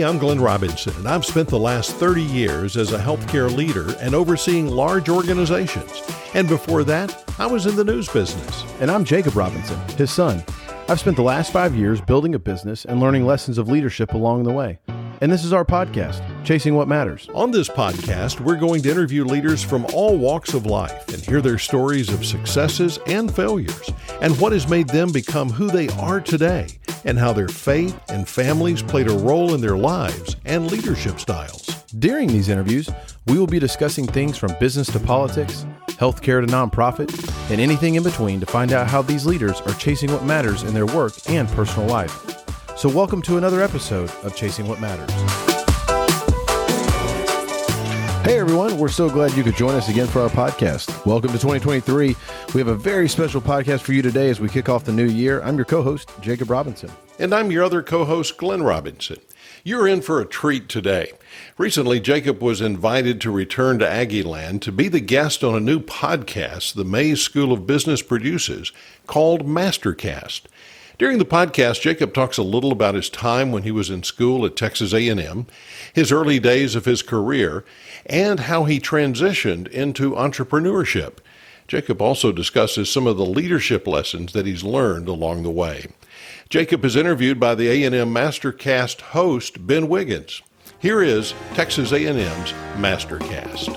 I'm Glenn Robinson, and I've spent the last 30 years as a healthcare leader and overseeing large organizations. And before that, I was in the news business. And I'm Jacob Robinson, his son. I've spent the last 5 years building a business and learning lessons of leadership along the way. And this is our podcast, Chasing What Matters. On this podcast, we're going to interview leaders from all walks of life and hear their stories of successes and failures, and what has made them become who they are today, and how their faith and families played a role in their lives and leadership styles. During these interviews, we will be discussing things from business to politics, healthcare to nonprofit, and anything in between to find out how these leaders are chasing what matters in their work and personal life. So welcome to another episode of Chasing What Matters. Hey everyone, we're so glad you could join us again for our podcast. Welcome to 2023. We have a very special podcast for you today as we kick off the new year. I'm your co-host, Jacob Robinson. And I'm your other co-host, Glenn Robinson. You're in for a treat today. Recently, Jacob was invited to return to Aggieland to be the guest on a new podcast the Mays School of Business produces called Mastercast. During the podcast, Jacob talks a little about his time when he was in school at Texas A&M, his early days of his career, and how he transitioned into entrepreneurship. Jacob also discusses some of the leadership lessons that he's learned along the way. Jacob is interviewed by the A&M Mastercast host, Ben Wiggins. Here is Texas A&M's Mastercast.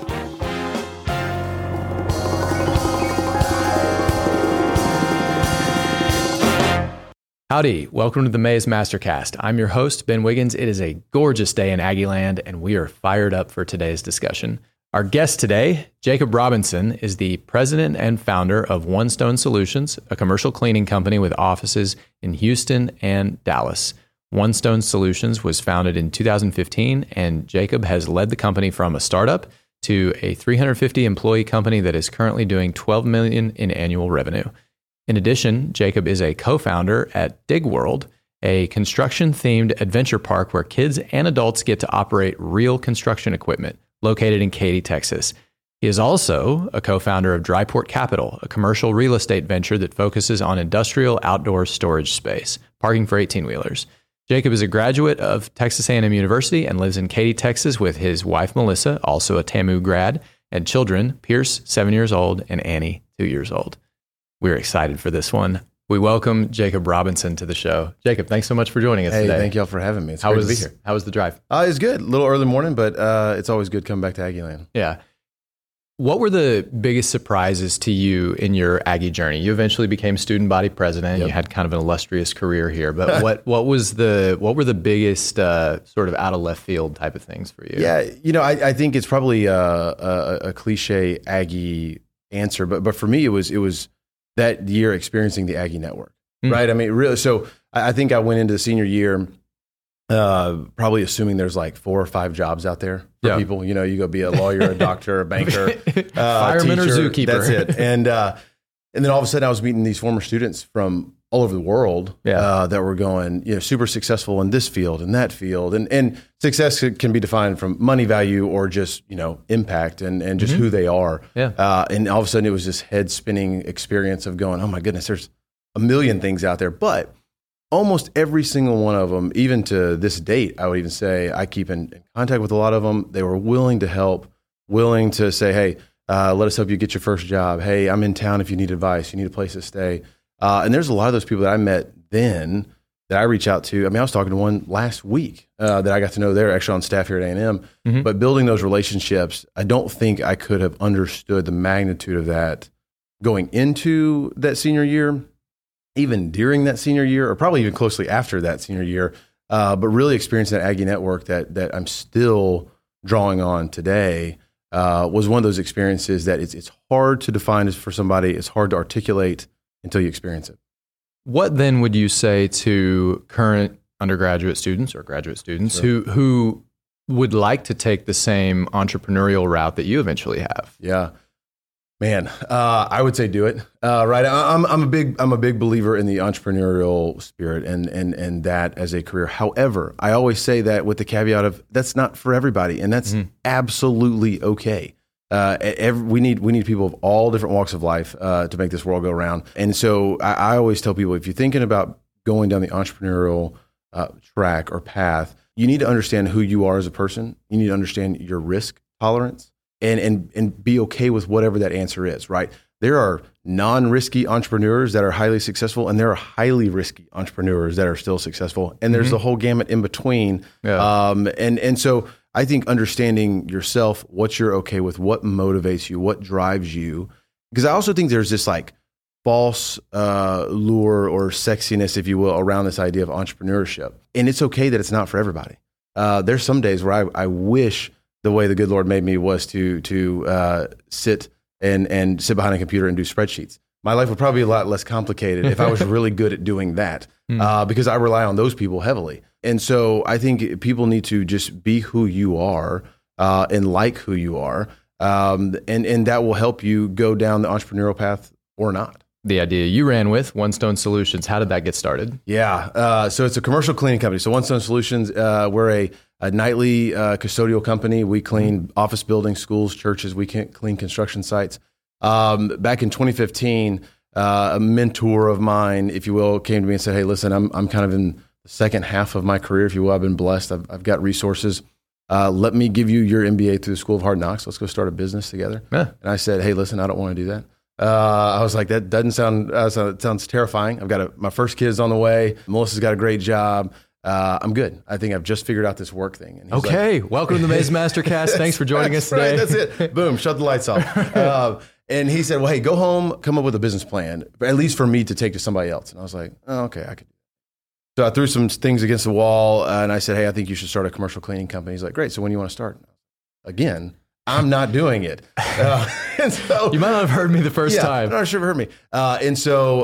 Howdy, welcome to the Mays Mastercast. I'm your host, Ben Wiggins. It is a gorgeous day in Aggieland, and we are fired up for today's discussion. Our guest today, Jacob Robinson, is the president and founder of One Stone Solutions, a commercial cleaning company with offices in Houston and Dallas. One Stone Solutions was founded in 2015, and Jacob has led the company from a startup to a 350-employee company that is currently doing $12 million in annual revenue. In addition, Jacob is a co-founder at Dig World, a construction-themed adventure park where kids and adults get to operate real construction equipment, located in Katy, Texas. He is also a co-founder of Dryport Capital, a commercial real estate venture that focuses on industrial outdoor storage space, parking for 18-wheelers. Jacob is a graduate of Texas A&M University and lives in Katy, Texas with his wife, Melissa, also a TAMU grad, and children, Pierce, 7 years old, and Annie, 2 years old. We're excited for this one. We welcome Jacob Robinson to the show. Jacob, thanks so much for joining us today. Thank y'all for having me. It's great to be here. How was the drive? It's good. A little early morning, but it's always good coming back to Aggieland. Yeah. What were the biggest surprises to you in your Aggie journey? You eventually became student body president. Yep. You had kind of an illustrious career here, but what were the biggest sort of out of left field type of things for you? Yeah, I think it's probably a cliche Aggie answer, but for me it was that year experiencing the Aggie Network, right? I mean, really. So I think I went into the senior year probably assuming there's like 4 or 5 jobs out there for people. You go be a lawyer, a doctor, a banker, fireman, teacher, or zookeeper. That's it. And then all of a sudden I was meeting these former students from all over the world that were going, super successful in this field and that field. And success can be defined from money value or just, impact and just who they are. Yeah. And all of a sudden it was this head spinning experience of going, oh my goodness, there's a million things out there. But almost every single one of them, even to this date, I would even say I keep in contact with a lot of them. They were willing to help, willing to say, hey, let us help you get your first job. Hey, I'm in town if you need advice, you need a place to stay. And there's a lot of those people that I met then that I reach out to. I mean, I was talking to one last week that I got to know. They're actually on staff here at A&M. Mm-hmm. But building those relationships, I don't think I could have understood the magnitude of that going into that senior year, even during that senior year, or probably even closely after that senior year. But really experiencing that Aggie Network that I'm still drawing on today was one of those experiences that it's hard to define for somebody. It's hard to articulate until you experience it. What then would you say to current undergraduate students or graduate students who would like to take the same entrepreneurial route that you eventually have? Yeah, man, I would say do it. Right, I'm a big believer in the entrepreneurial spirit and that as a career. However, I always say that with the caveat of that's not for everybody, and that's absolutely okay. We need people of all different walks of life to make this world go round. And so I always tell people, if you're thinking about going down the entrepreneurial track or path, you need to understand who you are as a person. You need to understand your risk tolerance and be okay with whatever that answer is, right? There are non-risky entrepreneurs that are highly successful, and there are highly risky entrepreneurs that are still successful. And there's the whole gamut in between. Yeah. And so I think understanding yourself, what you're okay with, what motivates you, what drives you. Because I also think there's this like false lure or sexiness, if you will, around this idea of entrepreneurship. And it's okay that it's not for everybody. There's some days where I wish the way the good Lord made me was to sit and sit behind a computer and do spreadsheets. My life would probably be a lot less complicated if I was really good at doing that, because I rely on those people heavily. And so I think people need to just be who you are and like who you are. And that will help you go down the entrepreneurial path or not. The idea you ran with, One Stone Solutions, how did that get started? Yeah. So it's a commercial cleaning company. So One Stone Solutions, we're a nightly custodial company. We clean office buildings, schools, churches. We clean construction sites. Back in 2015, a mentor of mine, if you will, came to me and said, "Hey, listen, I'm kind of in the second half of my career, if you will. I've been blessed. I've got resources. Let me give you your MBA through the School of Hard Knocks. Let's go start a business together." Yeah. And I said, "Hey, listen, I don't want to do that." I was like, that doesn't sound, it sounds terrifying. I've got my first kid's on the way. Melissa's got a great job. I'm good. I think I've just figured out this work thing. And okay. Like, welcome to the Maze Mastercast. Thanks for joining us today. Right, that's it. Boom. Shut the lights off. And he said, well, hey, go home, come up with a business plan, at least for me to take to somebody else. And I was like, oh, okay, I could. So I threw some things against the wall and I said, hey, I think you should start a commercial cleaning company. He's like, great. So when do you want to start? Again, I'm not doing it. And so, you might not have heard me the first time. I'm not sure if you heard me. And so,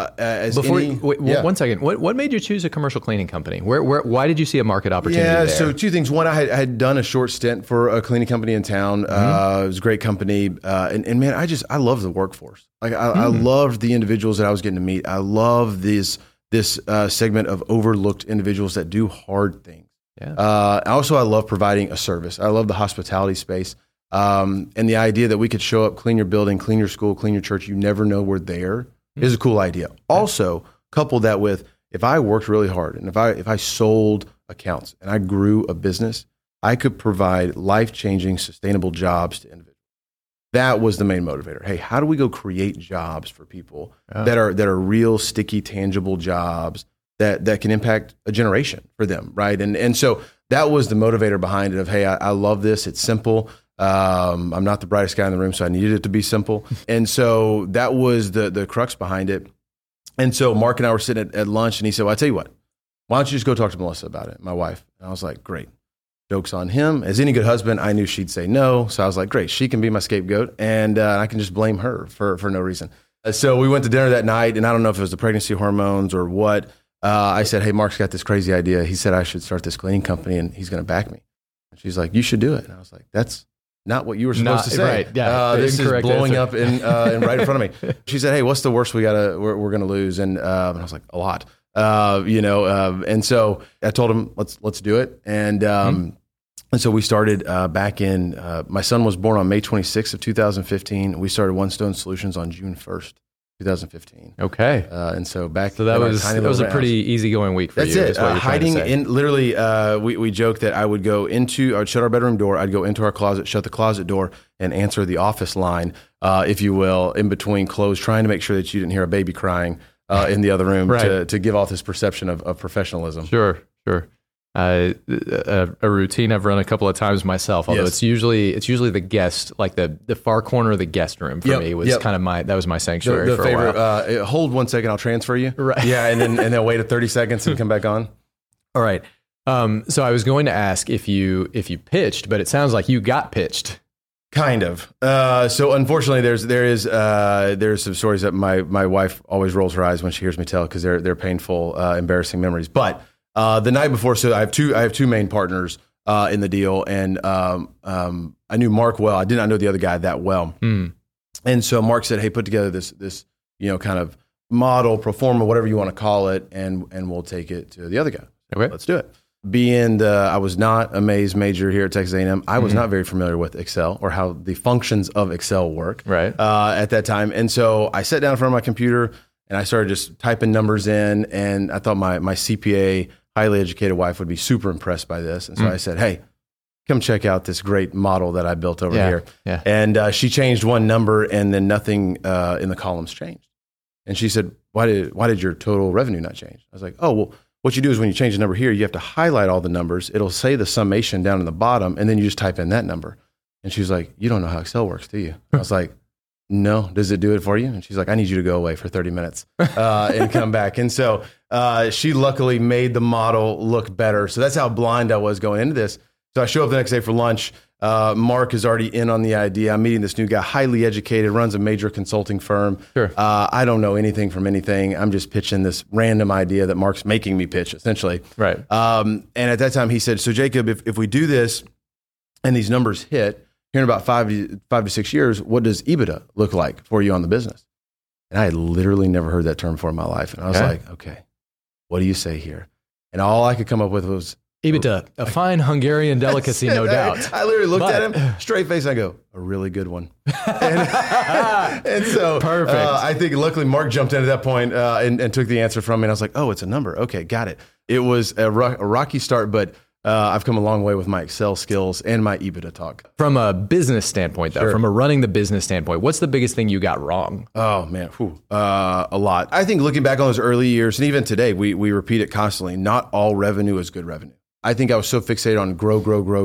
one second, what made you choose a commercial cleaning company? Why did you see a market opportunity there? So two things. One, I had done a short stint for a cleaning company in town. It was a great company. And man, I love the workforce. Like I loved the individuals that I was getting to meet. I love this segment of overlooked individuals that do hard things. Yeah. I love providing a service. I love the hospitality space. And the idea that we could show up, clean your building, clean your school, clean your church, you never know we're there, is a cool idea. Also, couple that with, if I worked really hard and if I sold accounts and I grew a business, I could provide life-changing, sustainable jobs to individuals. That was the main motivator. Hey, how do we go create jobs for people that are real, sticky, tangible jobs that can impact a generation for them, right? And so that was the motivator behind it of, hey, I love this. It's simple. I'm not the brightest guy in the room, so I needed it to be simple. And so that was the crux behind it. And so Mark and I were sitting at lunch, and he said, well, I'll tell you what, why don't you just go talk to Melissa about it, my wife? And I was like, great. Joke's on him. As any good husband, I knew she'd say no. So I was like, great, she can be my scapegoat, and I can just blame her for no reason. So we went to dinner that night, and I don't know if it was the pregnancy hormones or what. I said, hey, Mark's got this crazy idea. He said I should start this cleaning company, and he's going to back me. And she's like, you should do it. And I was like, that's not what you were supposed to say. Right. Yeah. This is blowing up in right in front of me. She said, hey, what's the worst we're going to lose? And I was like, a lot. And so I told him, let's do it. And so we started back in, my son was born on May 26th of 2015. We started One Stone Solutions on June 1st, 2015. Okay. And so that was a pretty easygoing week for you. That's it. Hiding in, literally, we joked that I would shut our bedroom door, I'd go into our closet, shut the closet door, and answer the office line, if you will, in between clothes, trying to make sure that you didn't hear a baby crying in the other room, right, to give off this perception of professionalism. Sure. A routine I've run a couple of times myself, although it's usually the guest, like the far corner of the guest room for me was kind of that was my sanctuary the for favorite, a while. Hold 1 second, I'll transfer you. Right. Yeah, and then wait 30 seconds and come back on. All right. So I was going to ask if you pitched, but it sounds like you got pitched. Kind of. So unfortunately, there's some stories that my wife always rolls her eyes when she hears me tell, because they're painful, embarrassing memories. But the night before, so I have two main partners in the deal, and I knew Mark well. I did not know the other guy that well, and so Mark said, "Hey, put together this kind of model, pro forma, whatever you want to call it, and we'll take it to the other guy." Okay, let's do it. I was not a Maze major here at Texas A&M. I was not very familiar with Excel or how the functions of Excel work at that time, and so I sat down in front of my computer and I started just typing numbers in, and I thought my CPA highly educated wife would be super impressed by this. And so I said, hey, come check out this great model that I built over here. Yeah. And she changed one number, and then nothing in the columns changed. And she said, why did your total revenue not change? I was like, oh, well, what you do is when you change the number here, you have to highlight all the numbers. It'll say the summation down in the bottom, and then you just type in that number. And she was like, you don't know how Excel works, do you? I was like, no. Does it do it for you? And she's like, I need you to go away for 30 minutes and come back. And so she luckily made the model look better. So that's how blind I was going into this. So I show up the next day for lunch. Mark is already in on the idea. I'm meeting this new guy, highly educated, runs a major consulting firm. Sure. I don't know anything from anything. I'm just pitching this random idea that Mark's making me pitch, essentially. Right. And at that time, he said, so Jacob, if we do this and these numbers hit, here in about 5 to 6 years, what does EBITDA look like for you on the business? And I had literally never heard that term before in my life. And I was like, okay, what do you say here? And all I could come up with was, EBITDA, a fine Hungarian delicacy, no doubt. I literally looked at him, straight face, and I go, a really good one. and so perfect. I think luckily Mark jumped in at that point and took the answer from me. And I was like, oh, it's a number. Okay, got it. It was a rocky start, but I've come a long way with my Excel skills and my EBITDA talk. From a business standpoint, though, Sure. from a running the business standpoint, what's the biggest thing you got wrong? Oh, man. A lot. I think looking back on those early years, and even today, we repeat it constantly, not all revenue is good revenue. I think I was so fixated on grow,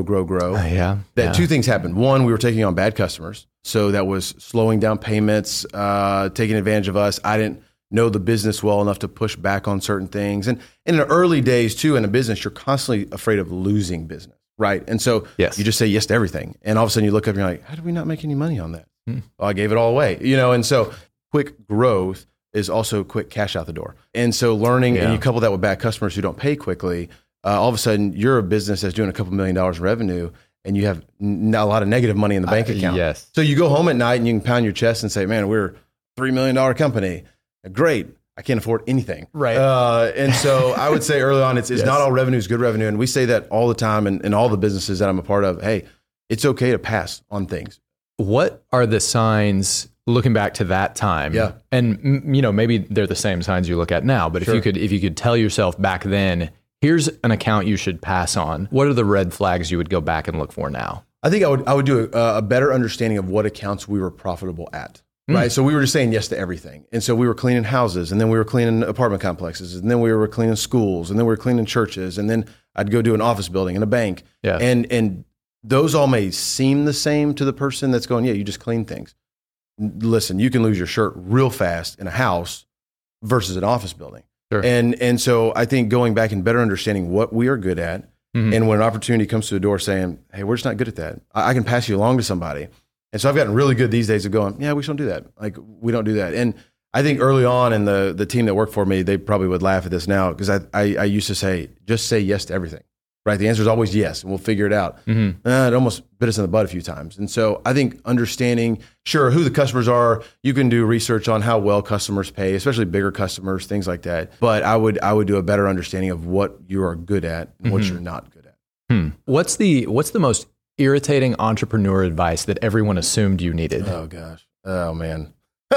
that two things happened. One, we were taking on bad customers. So that was slowing down payments, taking advantage of us. I didn't know the business well enough to push back on certain things. And in the early days, too, in a business, you're constantly afraid of losing business, right? And so you just say yes to everything. And all of a sudden you look up and you're like, how did we not make any money on that? Well, I gave it all away, And so quick growth is also quick cash out the door. And so learning, and you couple that with bad customers who don't pay quickly, all of a sudden you're a business that's doing a couple $1 million in revenue and you have a lot of negative money in the bank account. Yes. So you go home at night and you can pound your chest and say, man, we're a $3 million company. Great. I can't afford anything. Right. And so I would say early on, it's not all revenue is good revenue. And we say that all the time in all the businesses that I'm a part of. Hey, it's okay to pass on things. What are the signs looking back to that time? Yeah. And maybe they're the same signs you look at now, but if you could tell yourself back then, here's an account you should pass on. What are the red flags you would go back and look for now? I think I would do a better understanding of what accounts we were profitable at. Right. So we were just saying yes to everything. And so we were cleaning houses, and then we were cleaning apartment complexes, and then we were cleaning schools, and then we were cleaning churches, and then I'd go do an office building and a bank. Yeah. And those all may seem the same to the person that's going, yeah, you just clean things. Listen, you can lose your shirt real fast in a house versus an office building. Sure. And so I think going back and better understanding what we are good at, and when an opportunity comes to the door saying, hey, we're just not good at that, I can pass you along to somebody. And so I've gotten really good these days of going, yeah, we just don't do that. Like, we don't do that. And I think early on in the team that worked for me, they probably would laugh at this now because I used to say, just say yes to everything, right? The answer is always yes, and we'll figure it out. It almost bit us in the butt a few times. And so I think understanding, sure, who the customers are, you can do research on how well customers pay, especially bigger customers, things like that. But I would do a better understanding of what you are good at and what you're not good at. What's the most irritating entrepreneur advice that everyone assumed you needed? Oh, gosh. Oh, man.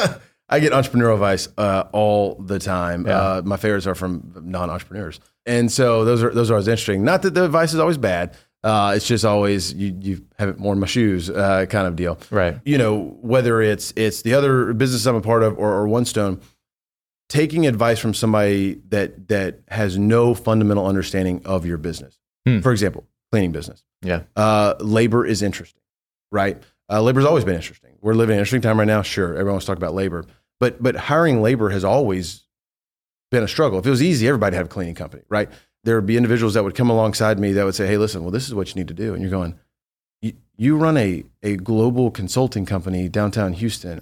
I get entrepreneurial advice all the time. Yeah. My favorites are from non-entrepreneurs. And so those are always interesting. Not that the advice is always bad. It's just always, you have it more in my shoes kind of deal. Right. Whether it's the other business I'm a part of or One Stone, taking advice from somebody that has no fundamental understanding of your business. For example, cleaning business. Yeah. Labor is interesting, right? Labor's always been interesting. We're living in an interesting time right now. Sure, everyone wants to talk about labor, but hiring labor has always been a struggle. If it was easy, everybody had a cleaning company, right? There would be individuals that would come alongside me that would say, hey, listen, well, this is what you need to do. And you're going, you run a global consulting company downtown Houston.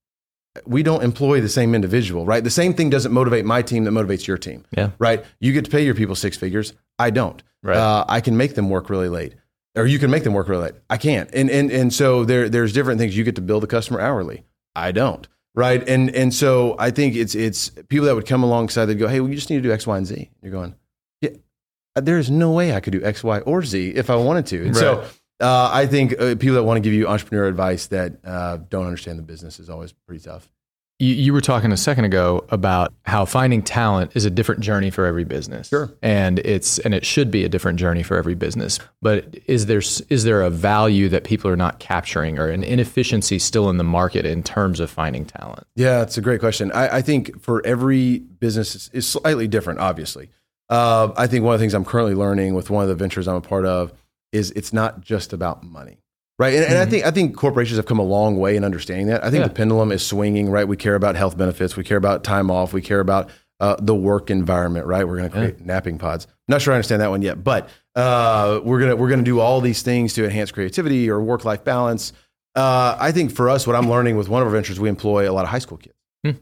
We don't employ the same individual, right? The same thing doesn't motivate my team that motivates your team, right? You get to pay your people 6 figures. I don't. Right. I can make them work really late. Or you can make them work really late. I can't. And so there's different things. You get to bill the customer hourly. I don't. Right. And so I think it's people that would come alongside that go, hey, well, you just need to do X, Y, and Z. You're going, yeah, there's no way I could do X, Y, or Z if I wanted to. And so I think people that want to give you entrepreneur advice that don't understand the business is always pretty tough. You were talking a second ago about how finding talent is a different journey for every business. Sure. And it should be a different journey for every business. But is there a value that people are not capturing, or an inefficiency still in the market in terms of finding talent? Yeah, it's a great question. I think for every business is slightly different, obviously. I think one of the things I'm currently learning with one of the ventures I'm a part of is it's not just about money. Right. And I think corporations have come a long way in understanding that. I think the pendulum is swinging, right? We care about health benefits. We care about time off. We care about the work environment, right? We're going to create napping pods. Not sure I understand that one yet, but we're going to do all these things to enhance creativity or work-life balance. I think for us, what I'm learning with one of our ventures, we employ a lot of high school kids.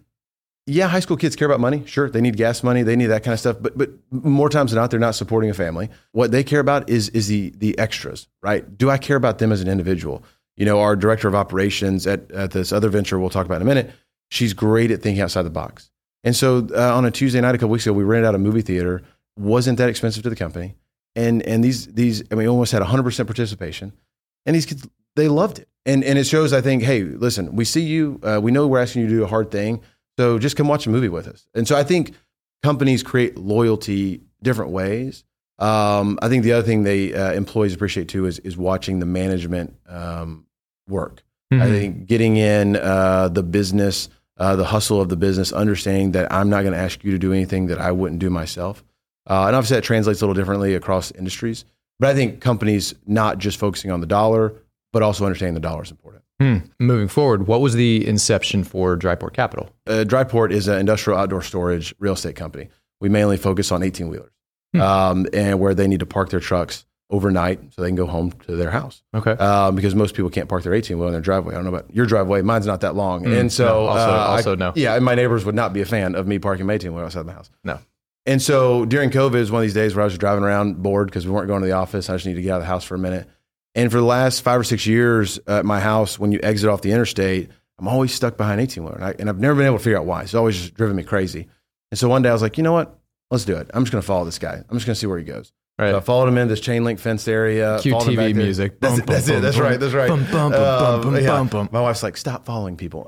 Yeah, high school kids care about money. Sure, they need gas money. They need that kind of stuff. But more times than not, they're not supporting a family. What they care about is the extras, right? Do I care about them as an individual? You know, our director of operations at this other venture we'll talk about in a minute, she's great at thinking outside the box. And so on a Tuesday night a couple weeks ago, we rented out a movie theater. Wasn't that expensive to the company. And these I mean, almost had 100% participation. And these kids, they loved it. And it shows, I think, hey, listen, we see you. We know we're asking you to do a hard thing. So just come watch a movie with us. And so I think companies create loyalty different ways. I think the other thing they employees appreciate too is watching the management work. I think getting in the business, the hustle of the business, understanding that I'm not going to ask you to do anything that I wouldn't do myself. And obviously that translates a little differently across industries. But I think companies not just focusing on the dollar, but also understanding the dollar is important. Moving forward, what was the inception for Dryport Capital? Dryport is an industrial outdoor storage real estate company. We mainly focus on 18-wheelers and where they need to park their trucks overnight so they can go home to their house. Okay. Because most people can't park their 18-wheeler in their driveway. I don't know about your driveway. Mine's not that long. And so no. Yeah, and my neighbors would not be a fan of me parking my 18-wheeler outside the house. No. And so during COVID, it was one of these days where I was driving around bored because we weren't going to the office. I just needed to get out of the house for a minute. And for the last 5 or 6 years at my house, when you exit off the interstate, I'm always stuck behind 18-wheeler. And I've never been able to figure out why. It's always just driven me crazy. And so one day I was like, you know what? Let's do it. I'm just going to follow this guy. I'm just going to see where he goes. Right. So I followed him in this chain link fenced area. Cue TV music. That's it. That's right. My wife's like, stop following people.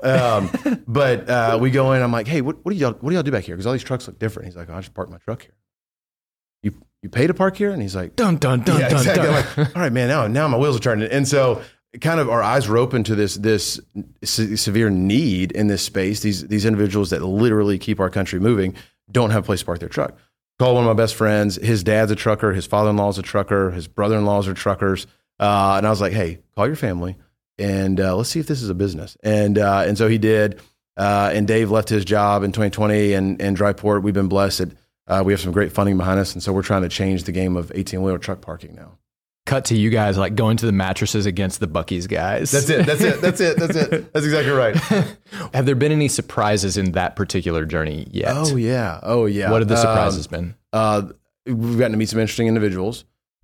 But we go in. I'm like, hey, what do y'all do back here? Because all these trucks look different. He's like, oh, I just parked my truck here. You pay to park here? And he's like, dun, dun, dun, dun, exactly. dun. I'm like, all right, man, now my wheels are turning. And so kind of our eyes were open to this severe need in this space. These individuals that literally keep our country moving don't have a place to park their truck. Called one of my best friends. His dad's a trucker. His father-in-law's a trucker. His brother-in-laws are truckers. And I was like, hey, call your family and let's see if this is a business. And so he did. And Dave left his job in 2020 and Dryport. We've been blessed that we have some great funding behind us. And so we're trying to change the game of 18-wheeler truck parking now. Cut to you guys like going to the mattresses against the Buc-ee's guys. That's it. That's exactly right. Have there been any surprises in that particular journey yet? Oh yeah. What have the surprises been? We've gotten to meet some interesting individuals.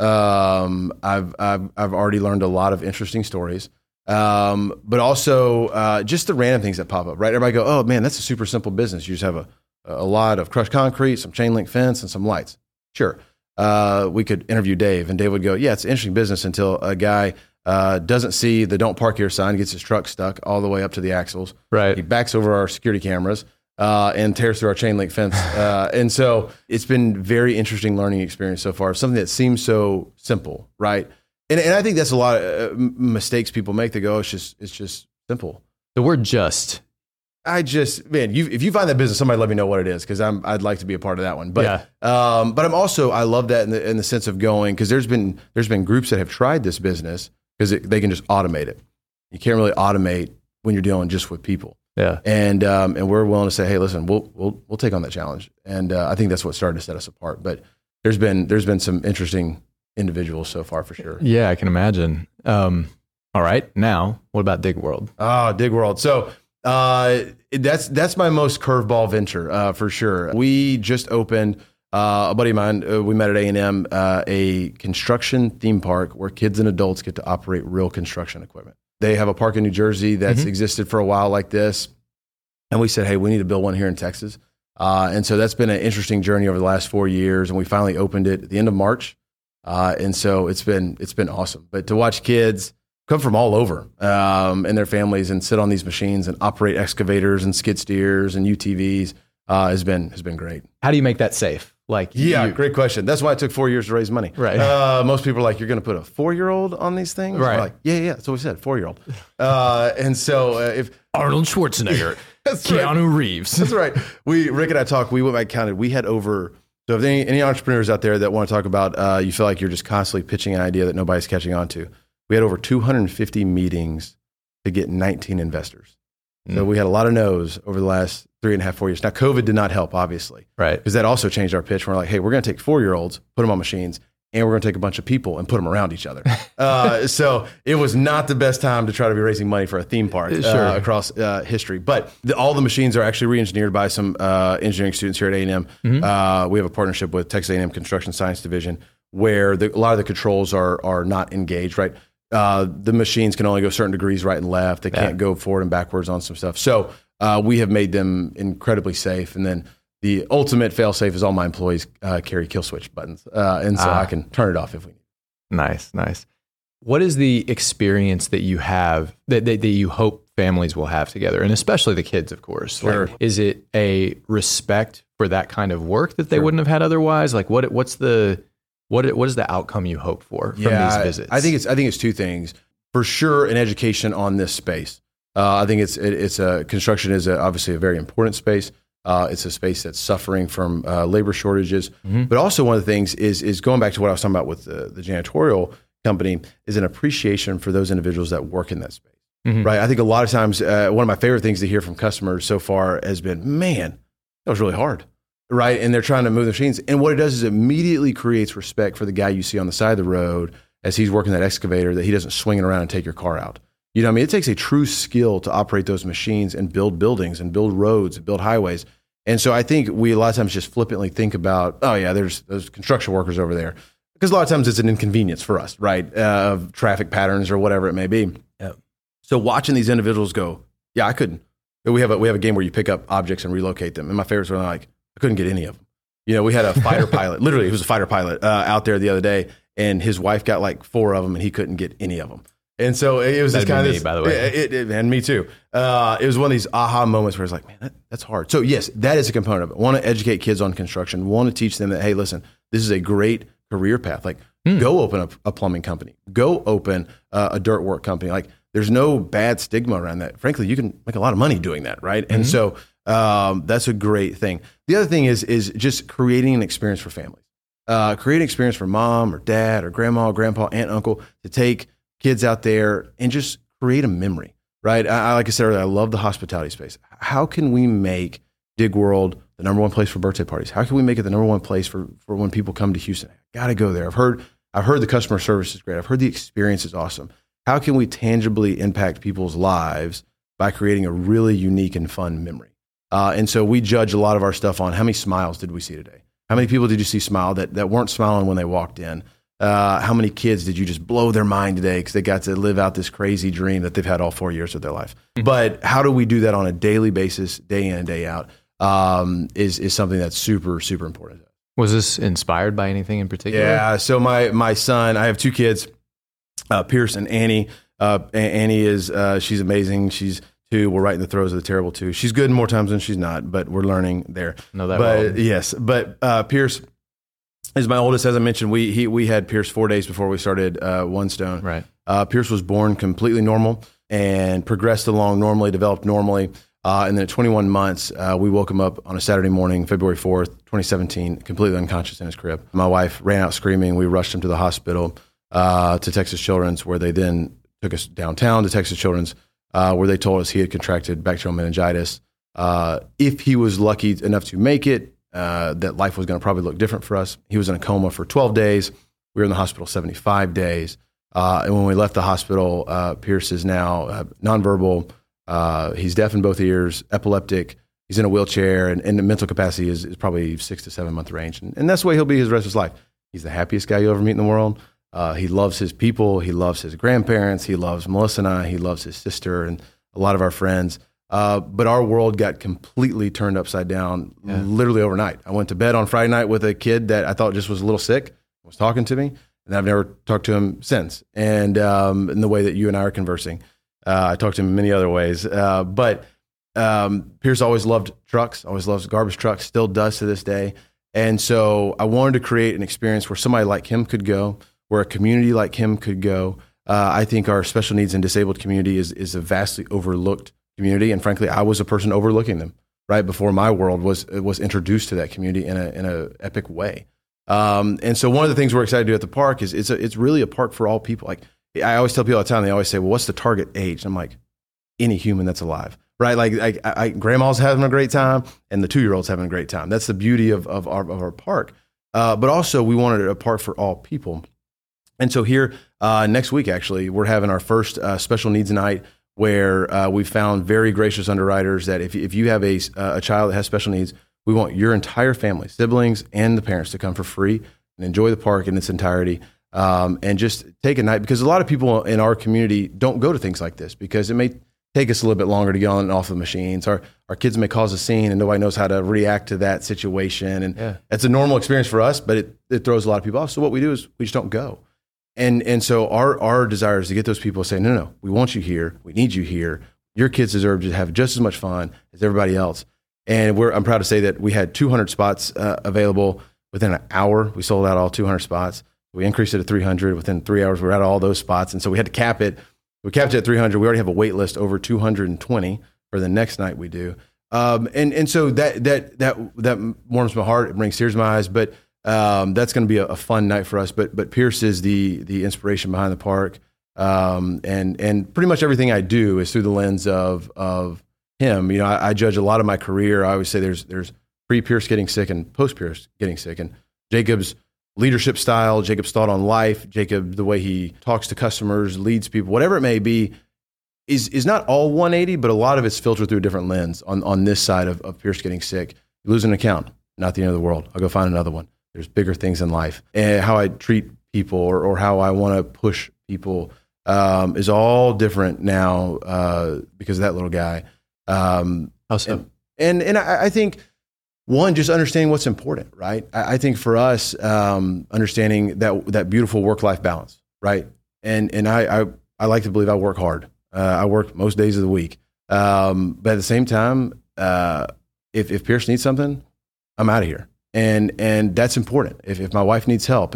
I've already learned a lot of interesting stories. But also just the random things that pop up, right? Everybody go, oh man, that's a super simple business. You just have a lot of crushed concrete, some chain link fence, and some lights. Sure. We could interview Dave, and Dave would go, yeah, it's an interesting business until a guy doesn't see the don't park here sign, gets his truck stuck all the way up to the axles. Right. He backs over our security cameras and tears through our chain link fence. And so it's been very interesting learning experience so far. Something that seems so simple, right? And I think that's a lot of mistakes people make. They go, it's just simple. The word just. If you find that business, somebody let me know what it is, because I'd like to be a part of that one. But but I love that in the sense of going, because there's been groups that have tried this business because they can just automate it. You can't really automate when you're dealing just with people. Yeah. And we're willing to say, hey, listen, we'll take on that challenge. And I think that's what started to set us apart. But there's been some interesting individuals so far for sure. Yeah, I can imagine. All right, now what about Dig World? Dig World. So. That's my most curveball venture for sure. We just opened a buddy of mine. We met at A&M, a construction theme park where kids and adults get to operate real construction equipment. They have a park in New Jersey that's existed for a while like this, and we said, hey, we need to build one here in Texas. And so that's been an interesting journey over the last 4 years, and we finally opened it at the end of March. And so it's been awesome. But to watch kids come from all over and their families and sit on these machines and operate excavators and skid steers and UTVs has been great. How do you make that safe? Great question. That's why it took 4 years to raise money. Right. Most people are like, you're going to put a 4-year-old on these things? Right. We're like, yeah. That's what we said, 4-year-old. And so if Arnold Schwarzenegger, Keanu Reeves. That's right. Rick and I talked, we went back and counted. We had over, so if any entrepreneurs out there that want to talk about, you feel like you're just constantly pitching an idea that nobody's catching on to. We had over 250 meetings to get 19 investors. So we had a lot of no's over the last 3.5, 4 years. Now, COVID did not help, obviously. Right. Because that also changed our pitch. We're like, hey, we're going to take 4-year-olds, put them on machines, and we're going to take a bunch of people and put them around each other. So it was not the best time to try to be raising money for a theme park across history. But all the machines are actually re-engineered by some engineering students here at A&M. Mm-hmm. We have a partnership with Texas A&M Construction Science Division where a lot of the controls are not engaged, right? The machines can only go certain degrees right and left. They can't go forward and backwards on some stuff. So we have made them incredibly safe. And then the ultimate fail-safe is all my employees carry kill switch buttons. And so I can turn it off if we need. Nice. What is the experience that you have that you hope families will have together? And especially the kids, of course. Sure. Like, is it a respect for that kind of work that they wouldn't have had otherwise? Like what is the outcome you hope for from these visits? I think it's two things. For sure, an education on this space. I think construction is obviously a very important space. It's a space that's suffering from labor shortages. Mm-hmm. But also one of the things is going back to what I was talking about with the janitorial company is an appreciation for those individuals that work in that space. Mm-hmm. Right? I think a lot of times, one of my favorite things to hear from customers so far has been, man, that was really hard. Right. And they're trying to move the machines. And what it does is it immediately creates respect for the guy you see on the side of the road as he's working that excavator, that he doesn't swing it around and take your car out. You know what I mean? It takes a true skill to operate those machines and build buildings and build roads and build highways. And so I think we a lot of times just flippantly think about, oh yeah, there's those construction workers over there. Because a lot of times it's an inconvenience for us, right? Of traffic patterns or whatever it may be. Yeah. So watching these individuals go, yeah, I couldn't. We have a game where you pick up objects and relocate them. And my favorites were like, I couldn't get any of them. You know, we had a fighter pilot, literally, he was a fighter pilot out there the other day, and his wife got like 4 of them, and he couldn't get any of them. And so it was just kind of, by the way, and me too. It was one of these aha moments where it's like, man, that's hard. So yes, that is a component of it. Want to educate kids on construction. Want to teach them that, hey, listen, this is a great career path. Like, go open a plumbing company. Go open a dirt work company. Like, there's no bad stigma around that. Frankly, you can make a lot of money doing that, right? Mm-hmm. And so that's a great thing. The other thing is just creating an experience for families. Create an experience for mom or dad or grandma, or grandpa, aunt, uncle to take kids out there and just create a memory, right? I like I said earlier, I love the hospitality space. How can we make Dig World the number one place for birthday parties? How can we make it the number one place for when people come to Houston? I got to go there. I've heard the customer service is great. I've heard the experience is awesome. How can we tangibly impact people's lives by creating a really unique and fun memory? And so we judge a lot of our stuff on how many smiles did we see today? How many people did you see smile that weren't smiling when they walked in? How many kids did you just blow their mind today because they got to live out this crazy dream that they've had all 4 years of their life? Mm-hmm. But how do we do that on a daily basis, day in and day out, is something that's super, super important. Was this inspired by anything in particular? Yeah. So my son, I have 2 kids, Pierce and Annie. Annie is she's amazing. She's 2. We're right in the throes of the terrible 2. She's good more times than she's not, but we're learning there. No, that but well. Yes, but Pierce is my oldest. As I mentioned, we had Pierce 4 days before we started One Stone. Right. Pierce was born completely normal and progressed along normally, developed normally. And then at 21 months, we woke him up on a Saturday morning, February 4th, 2017, completely unconscious in his crib. My wife ran out screaming. We rushed him to the hospital, to Texas Children's, where they then took us downtown to Texas Children's, where they told us he had contracted bacterial meningitis. If he was lucky enough to make it, that life was going to probably look different for us. He was in a coma for 12 days. We were in the hospital 75 days. And when we left the hospital, Pierce is now nonverbal. He's deaf in both ears, epileptic. He's in a wheelchair, and the mental capacity is probably 6 to 7 month range. And that's the way he'll be his rest of his life. He's the happiest guy you'll ever meet in the world. He loves his people. He loves his grandparents. He loves Melissa and I. He loves his sister and a lot of our friends. But our world got completely turned upside down literally overnight. I went to bed on Friday night with a kid that I thought just was a little sick, was talking to me. And I've never talked to him since. And in the way that you and I are conversing, I talked to him in many other ways. But Pierce always loved trucks, always loves garbage trucks, still does to this day. And so I wanted to create an experience where somebody like him could go, where a community like him could go. I think our special needs and disabled community is a vastly overlooked community. And frankly, I was a person overlooking them right before my world was introduced to that community in a epic way. And so one of the things we're excited to do at the park is it's really a park for all people. Like I always tell people all the time, they always say, well, what's the target age? And I'm like, any human that's alive, right? Like grandma's having a great time and the 2-year-old's having a great time. That's the beauty of our park. But also we wanted it a park for all people. And so here next week, actually, we're having our first special needs night where we found very gracious underwriters that if you have a child that has special needs, we want your entire family, siblings, and the parents to come for free and enjoy the park in its entirety and just take a night. Because a lot of people in our community don't go to things like this because it may take us a little bit longer to get on and off the machines. Our kids may cause a scene and nobody knows how to react to that situation. And it's a normal experience for us, but it throws a lot of people off. So what we do is we just don't go. And so our desire is to get those people to say, no, we want you here. We need you here. Your kids deserve to have just as much fun as everybody else. And I'm proud to say that we had 200 spots available within an hour. We sold out all 200 spots. We increased it to 300. Within 3 hours, we were at all those spots. And so we had to cap it. We capped it at 300. We already have a wait list over 220 for the next night we do. And so that warms my heart. It brings tears to my eyes. But that's going to be a fun night for us. But Pierce is the inspiration behind the park. And pretty much everything I do is through the lens of him. You know, I judge a lot of my career. I always say there's pre-Pierce getting sick and post-Pierce getting sick. And Jacob's leadership style, Jacob's thought on life, Jacob, the way he talks to customers, leads people, whatever it may be, is not all 180, but a lot of it's filtered through a different lens on this side of Pierce getting sick. You lose an account, not the end of the world. I'll go find another one. There's bigger things in life. And how I treat people or how I want to push people is all different now because of that little guy. How so? And I think, one, just understanding what's important, right? I think for us, understanding that beautiful work-life balance, right? And I like to believe I work hard. I work most days of the week. But at the same time, if Pierce needs something, I'm out of here. And that's important. If my wife needs help,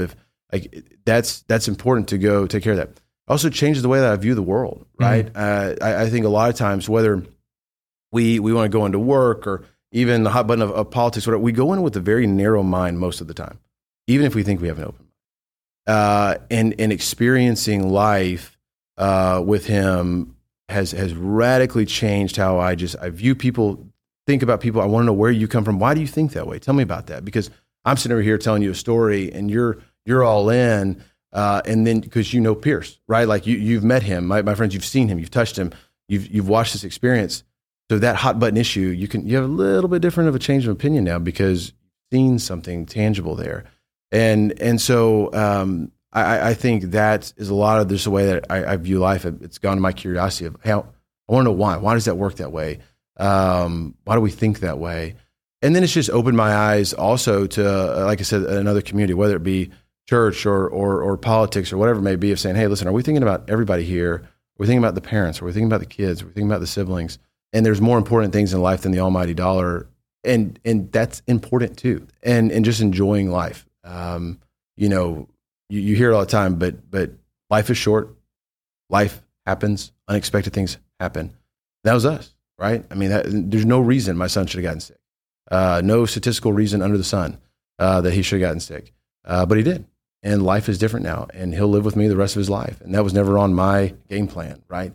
that's important to go take care of that. It also changes the way that I view the world, right? Mm-hmm. I think a lot of times, whether we want to go into work or even the hot button of politics, whatever, we go in with a very narrow mind most of the time, even if we think we have an open mind. And experiencing life with him has radically changed how I view people, think about people. I want to know where you come from. Why do you think that way? Tell me about that. Because I'm sitting over here telling you a story and you're all in, and then because you know Pierce, right? Like you've met him, my friends, you've seen him, you've touched him, you've watched this experience. So that hot button issue, you have a little bit different of a change of opinion now because you've seen something tangible there. And so I think that is a lot of this way that I view life. It's gone to my curiosity of how I want to know why. Why does that work that way? Why do we think that way? And then it's just opened my eyes also to, like I said, another community, whether it be church or politics or whatever it may be, of saying, hey, listen, are we thinking about everybody here? Are we thinking about the parents? Are we thinking about the kids? Are we thinking about the siblings? And there's more important things in life than the almighty dollar. And that's important too. And just enjoying life. You know, you hear it all the time, but life is short. Life happens. Unexpected things happen. That was us, right? I mean, there's no reason my son should have gotten sick. No statistical reason under the sun that he should have gotten sick. But he did. And life is different now. And he'll live with me the rest of his life. And that was never on my game plan, right?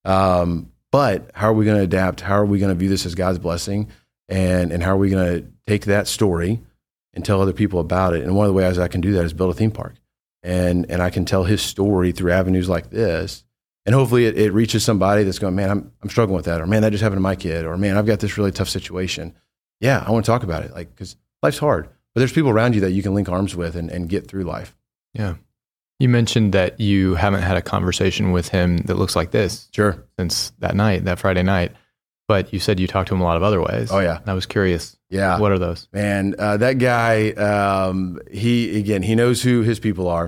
But how are we going to adapt? How are we going to view this as God's blessing? And how are we going to take that story and tell other people about it? And one of the ways I can do that is build a theme park. And I can tell his story through avenues like this. And hopefully it reaches somebody that's going, man, I'm struggling with that. Or man, that just happened to my kid. Or man, I've got this really tough situation. Yeah, I want to talk about it. Like, because life's hard. But there's people around you that you can link arms with and get through life. Yeah. You mentioned that you haven't had a conversation with him that looks like this. Sure. Since that Friday night. But you said you talked to him a lot of other ways. Oh, yeah. And I was curious. Yeah. What are those? Man, that guy, he knows who his people are.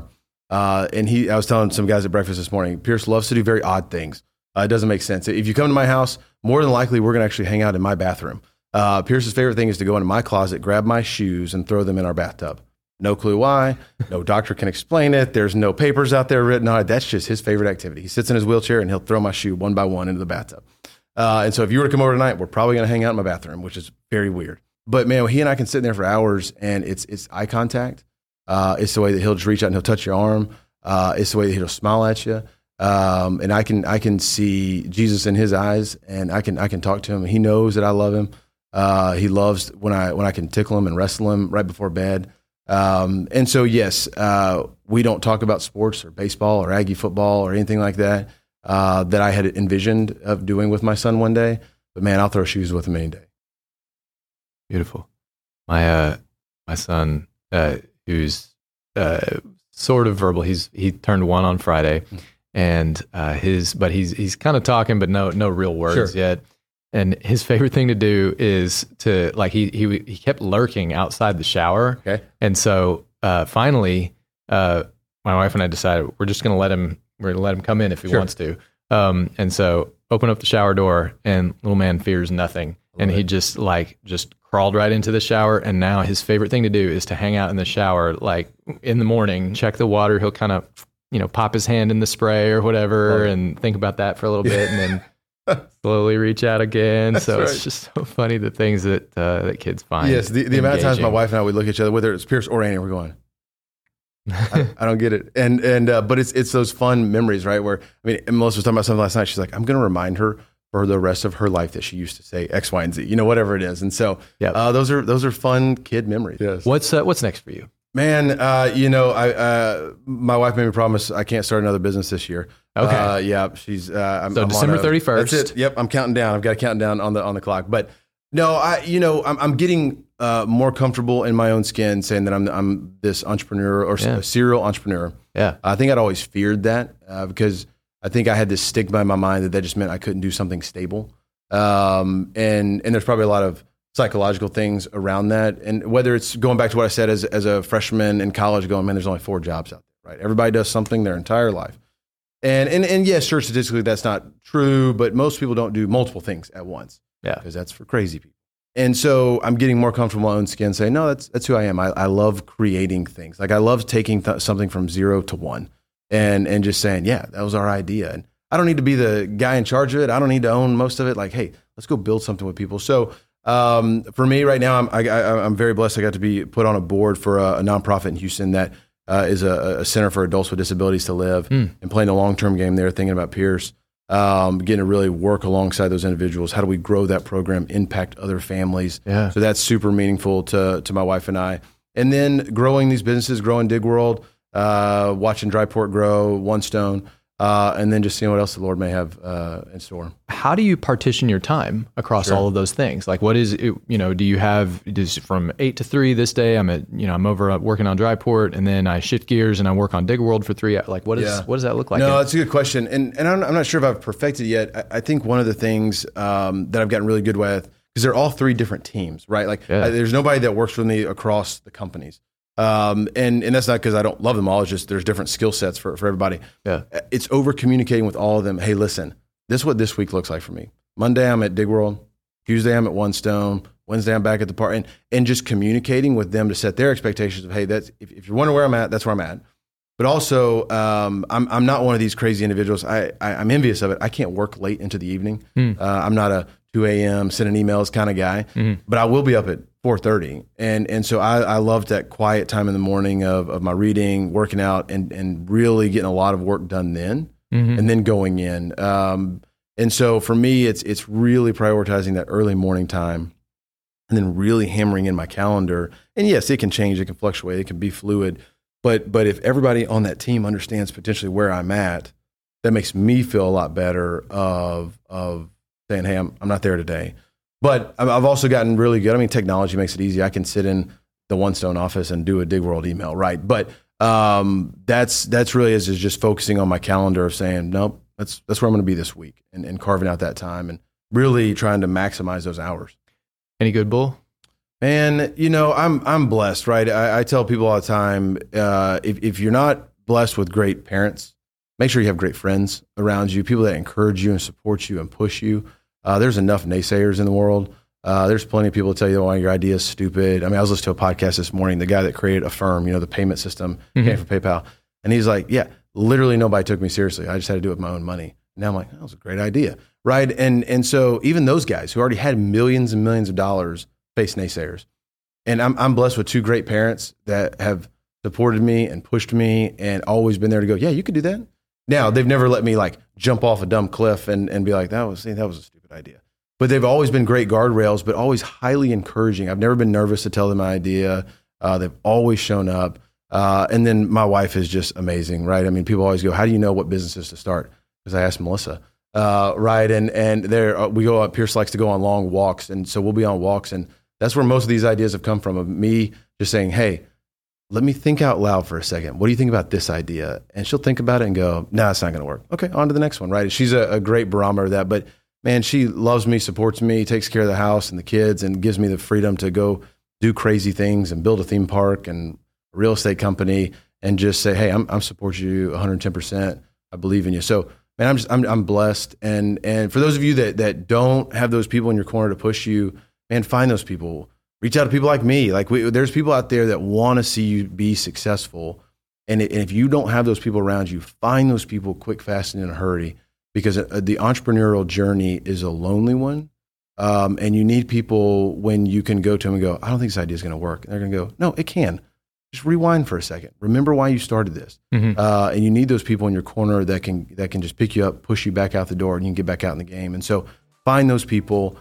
I was telling some guys at breakfast this morning, Pierce loves to do very odd things. It doesn't make sense. If you come to my house, more than likely, we're going to actually hang out in my bathroom. Pierce's favorite thing is to go into my closet, grab my shoes, and throw them in our bathtub. No clue why. No doctor can explain it. There's no papers out there written on it. That's just his favorite activity. He sits in his wheelchair and he'll throw my shoe one by one into the bathtub. And so if you were to come over tonight, we're probably going to hang out in my bathroom, which is very weird. But man, he and I can sit in there for hours, and it's eye contact. It's the way that he'll just reach out and he'll touch your arm. It's the way that he'll smile at you. And I can see Jesus in his eyes, and I can talk to him. He knows that I love him. He loves when I can tickle him and wrestle him right before bed. And so, yes, we don't talk about sports or baseball or Aggie football or anything like that, that I had envisioned of doing with my son one day. But man, I'll throw shoes with him any day. Beautiful. My son, who's sort of verbal, he turned 1 on Friday, and he's kind of talking, but no real words yet. And his favorite thing to do is to, like, he kept lurking outside the shower. Okay. And so finally, my wife and I decided we're going to let him come in if he wants to. And so open up the shower door, and little man fears nothing. And he just crawled right into the shower. And now his favorite thing to do is to hang out in the shower, like in the morning, check the water. He'll kind of, pop his hand in the spray or whatever and think about that for a little bit, and then slowly reach out again. That's so right. It's just so funny, the things that kids find. Yes, the amount of times my wife and I would look at each other, whether it's Pierce or Annie, we're going, I don't get it. And but it's those fun memories, right? Where, Melissa was talking about something last night. She's like, I'm going to remind her for the rest of her life that she used to say X, Y, and Z, whatever it is. And so those are fun kid memories. Yes. What's next for you? Man, my wife made me promise I can't start another business this year. Okay. She's I'm December 31st. That's it. Yep, I'm counting down. I've got a countdown on the clock. But no, I'm getting more comfortable in my own skin, saying that I'm this entrepreneur or a serial entrepreneur. Yeah, I think I'd always feared that because I think I had this stigma in my mind that just meant I couldn't do something stable. And there's probably a lot of psychological things around that. And whether it's going back to what I said as a freshman in college, going, man, there's only 4 jobs out there, right? Everybody does something their entire life. And yes, sure, statistically that's not true, but most people don't do multiple things at once. Yeah. Because that's for crazy people. And so I'm getting more comfortable in my own skin, saying, no, that's who I am. I love creating things. Like I love taking something from 0 to 1 and just saying, yeah, that was our idea. And I don't need to be the guy in charge of it. I don't need to own most of it. Like, hey, let's go build something with people. So for me right now, I'm very blessed. I got to be put on a board for a nonprofit in Houston that is a center for adults with disabilities to live, and playing a long-term game there, thinking about Pierce, getting to really work alongside those individuals. How do we grow that program, impact other families? Yeah. So that's super meaningful to my wife and I. And then growing these businesses, growing Dig World, watching Dry Port grow, One Stone, and then just seeing what else the Lord may have in store. How do you partition your time across all of those things? Like, what is it, do you have from 8 to 3 this day? I'm over working on Dry Port, and then I shift gears and I work on Dig World for 3 hours. Like, what does that look like? No, that's a good question. And I'm not sure if I've perfected it yet. I think one of the things that I've gotten really good with, because they're all 3 different teams, right? Like there's nobody that works with me across the companies. And that's not because I don't love them all. It's just there's different skill sets for everybody. Yeah. It's over communicating with all of them. Hey, listen, this is what this week looks like for me. Monday, I'm at Dig World. Tuesday, I'm at One Stone. Wednesday, I'm back at the park. And just communicating with them to set their expectations of, hey, that's if you're wondering where I'm at, that's where I'm at. But also, I'm not one of these crazy individuals. I'm envious of it. I can't work late into the evening. I'm not a 2 a.m. sending emails kind of guy, but I will be up at 4:30. And so I loved that quiet time in the morning of my reading, working out, and really getting a lot of work done then, and then going in. And so for me, it's really prioritizing that early morning time, and then really hammering in my calendar. And yes, it can change, it can fluctuate, it can be fluid. But if everybody on that team understands potentially where I'm at, that makes me feel a lot better of saying, hey, I'm not there today. But I've also gotten really good. Technology makes it easy. I can sit in the One Stone office and do a Dig World email, right? But that's really is just focusing on my calendar of saying, nope, that's where I'm going to be this week, and carving out that time and really trying to maximize those hours. Any good bull? Man, I'm blessed, right? I tell people all the time, if you're not blessed with great parents. Make sure you have great friends around you, people that encourage you and support you and push you. There's enough naysayers in the world. There's plenty of people that tell you, your idea is stupid. I mean, I was listening to a podcast this morning, the guy that created Affirm, the payment system came from PayPal. And he's like, yeah, literally nobody took me seriously. I just had to do it with my own money. And now I'm like, that was a great idea, right? And so even those guys who already had millions and millions of dollars face naysayers. And I'm blessed with two great parents that have supported me and pushed me and always been there to go, yeah, you could do that. Now, they've never let me like jump off a dumb cliff and be like, that was a stupid idea. But they've always been great guardrails, but always highly encouraging. I've never been nervous to tell them my idea. They've always shown up. And then my wife is just amazing, right? I mean, people always go, how do you know what businesses to start? Because I asked Melissa, right? And there we go. Pierce likes to go on long walks. And so we'll be on walks. And that's where most of these ideas have come from, of me just saying, hey, let me think out loud for a second. What do you think about this idea? And she'll think about it and go, no, it's not going to work. Okay, on to the next one, right? She's a great barometer of that. But man, she loves me, supports me, takes care of the house and the kids, and gives me the freedom to go do crazy things and build a theme park and a real estate company and just say, hey, I'm supporting you 110%. I believe in you. So man, I'm blessed. And for those of you that don't have those people in your corner to push you, man, find those people. Reach out to people like me. There's people out there that want to see you be successful. And if you don't have those people around you, find those people quick, fast, and in a hurry, because the entrepreneurial journey is a lonely one. And you need people when you can go to them and go, I don't think this idea is going to work. And they're going to go, no, it can. Just rewind for a second. Remember why you started this. Mm-hmm. And you need those people in your corner that can just pick you up, push you back out the door, and you can get back out in the game. And so find those people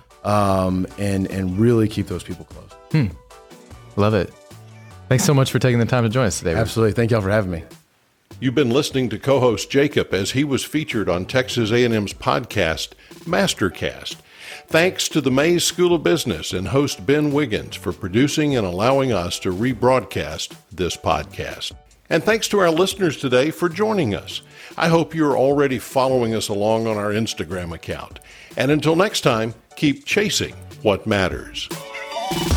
and really keep those people close. Love it. Thanks so much for taking the time to join us today. Absolutely. Thank y'all for having me. You've been listening to co-host Jacob as he was featured on Texas A&M's podcast, Mastercast. Thanks to the Mays School of Business and host Ben Wiggins for producing and allowing us to rebroadcast this podcast. And thanks to our listeners today for joining us. I hope you're already following us along on our Instagram account. And until next time, keep chasing what matters.